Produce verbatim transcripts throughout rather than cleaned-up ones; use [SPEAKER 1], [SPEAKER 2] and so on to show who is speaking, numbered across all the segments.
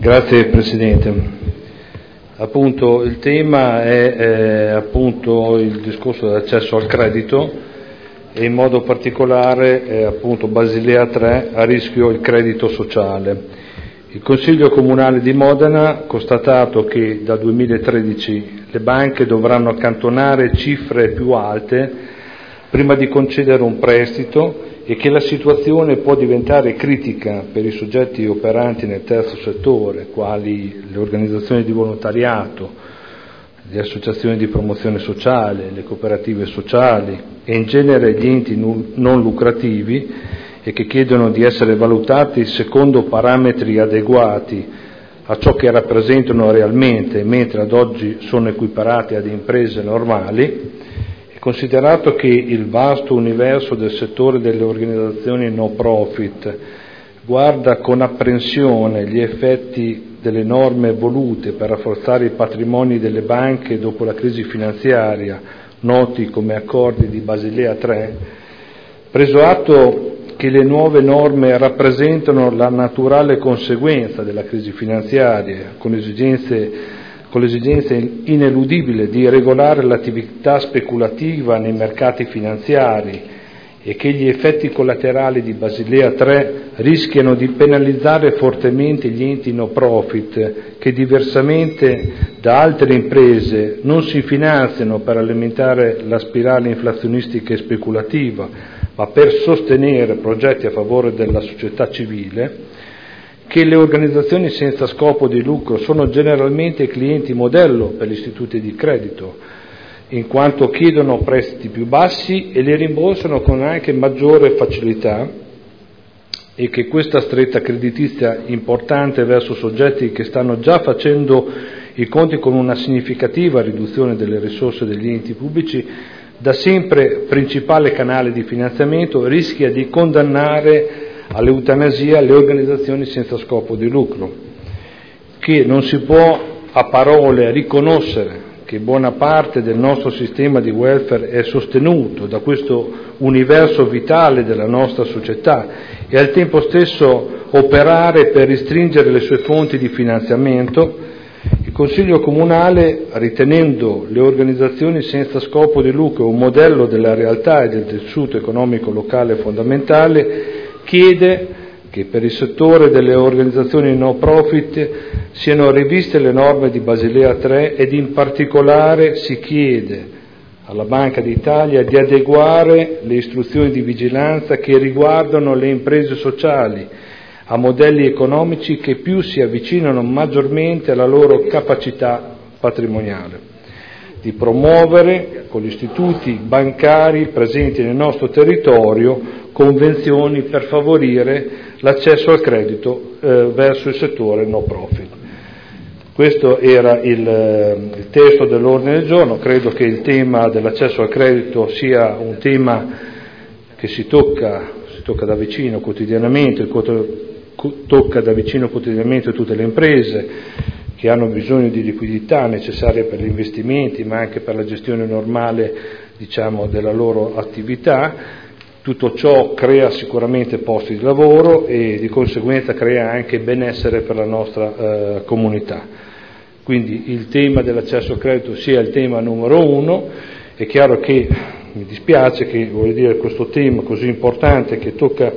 [SPEAKER 1] Grazie Presidente. Appunto il tema è eh, appunto il discorso dell'accesso al credito e in modo particolare eh, appunto Basilea tre, a rischio il credito sociale. Il Consiglio Comunale di Modena ha constatato che dal duemilatredici le banche dovranno accantonare cifre più alte prima di concedere un prestito e che la situazione può diventare critica per i soggetti operanti nel terzo settore, quali le organizzazioni di volontariato, le associazioni di promozione sociale, le cooperative sociali e in genere gli enti non lucrativi, e che chiedono di essere valutati secondo parametri adeguati a ciò che rappresentano realmente, mentre ad oggi sono equiparati ad imprese normali. Considerato che il vasto universo del settore delle organizzazioni no profit guarda con apprensione gli effetti delle norme volute per rafforzare i patrimoni delle banche dopo la crisi finanziaria, noti come accordi di Basilea tre, preso atto che le nuove norme rappresentano la naturale conseguenza della crisi finanziaria, con esigenze con l'esigenza ineludibile di regolare l'attività speculativa nei mercati finanziari e che gli effetti collaterali di Basilea tre rischiano di penalizzare fortemente gli enti no profit che diversamente da altre imprese non si finanziano per alimentare la spirale inflazionistica e speculativa, ma per sostenere progetti a favore della società civile, che le organizzazioni senza scopo di lucro sono generalmente clienti modello per gli istituti di credito, in quanto chiedono prestiti più bassi e li rimborsano con anche maggiore facilità, e che questa stretta creditizia importante verso soggetti che stanno già facendo i conti con una significativa riduzione delle risorse degli enti pubblici, da sempre principale canale di finanziamento, rischia di condannare all'eutanasia le organizzazioni senza scopo di lucro, che non si può a parole riconoscere che buona parte del nostro sistema di welfare è sostenuto da questo universo vitale della nostra società e al tempo stesso operare per restringere le sue fonti di finanziamento. Il Consiglio Comunale, ritenendo le organizzazioni senza scopo di lucro un modello della realtà e del tessuto economico locale fondamentale, chiede che per il settore delle organizzazioni no profit siano riviste le norme di Basilea tre ed in particolare si chiede alla Banca d'Italia di adeguare le istruzioni di vigilanza che riguardano le imprese sociali a modelli economici che più si avvicinano maggiormente alla loro capacità patrimoniale, di promuovere con gli istituti bancari presenti nel nostro territorio convenzioni per favorire l'accesso al credito eh, verso il settore no profit. Questo era il, il testo dell'ordine del giorno. Credo che il tema dell'accesso al credito sia un tema che si tocca, si tocca da vicino quotidianamente, tocca da vicino quotidianamente tutte le imprese che hanno bisogno di liquidità necessarie per gli investimenti, ma anche per la gestione normale, diciamo, della loro attività. Tutto ciò crea sicuramente posti di lavoro e di conseguenza crea anche benessere per la nostra eh, comunità. Quindi il tema dell'accesso al credito sia il tema numero uno. È chiaro che mi dispiace che, voglio dire, questo tema così importante che tocca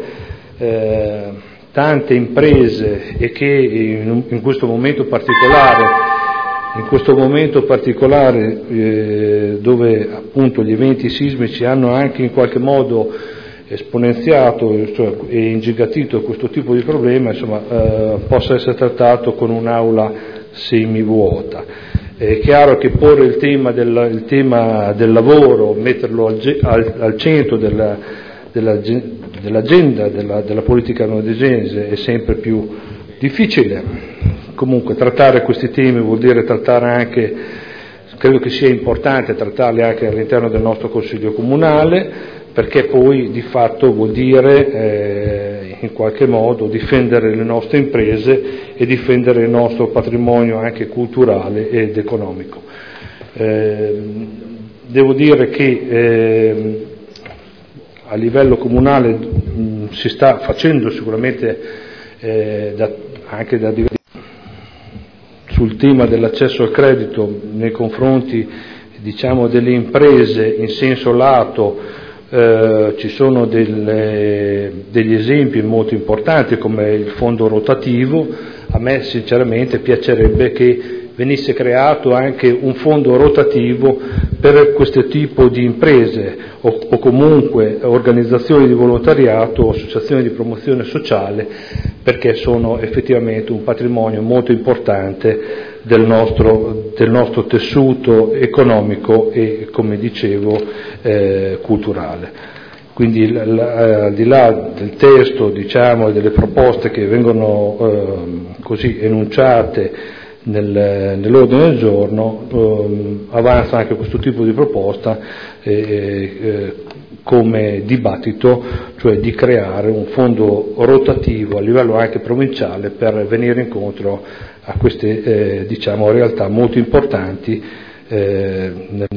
[SPEAKER 1] eh, tante imprese e che in, in questo momento particolare In questo momento particolare eh, dove appunto gli eventi sismici hanno anche in qualche modo esponenziato cioè, e ingigatito questo tipo di problema, insomma, eh, possa essere trattato con un'aula semivuota. È chiaro che porre il tema del, il tema del lavoro, metterlo al, al, al centro della, della, dell'agenda della, della politica nordegese è sempre più difficile. Comunque trattare questi temi vuol dire trattare anche, credo che sia importante trattarli anche all'interno del nostro Consiglio Comunale, perché poi di fatto vuol dire eh, in qualche modo difendere le nostre imprese e difendere il nostro patrimonio anche culturale ed economico. Eh, devo dire che eh, a livello comunale mh, si sta facendo sicuramente eh, da, anche da diversi sul tema dell'accesso al credito nei confronti, diciamo, delle imprese in senso lato. Eh, ci sono delle, degli esempi molto importanti come il fondo rotativo. A me sinceramente piacerebbe che venisse creato anche un fondo rotativo per questo tipo di imprese o, o comunque organizzazioni di volontariato o associazioni di promozione sociale, perché sono effettivamente un patrimonio molto importante del nostro, del nostro tessuto economico e, come dicevo, eh, culturale. Quindi al di là del testo, diciamo, e delle proposte che vengono eh, così enunciate nel, nell'ordine del giorno, eh, avanza anche questo tipo di proposta eh, eh, come dibattito, cioè di creare un fondo rotativo a livello anche provinciale per venire incontro a queste eh, diciamo, realtà molto importanti eh, nel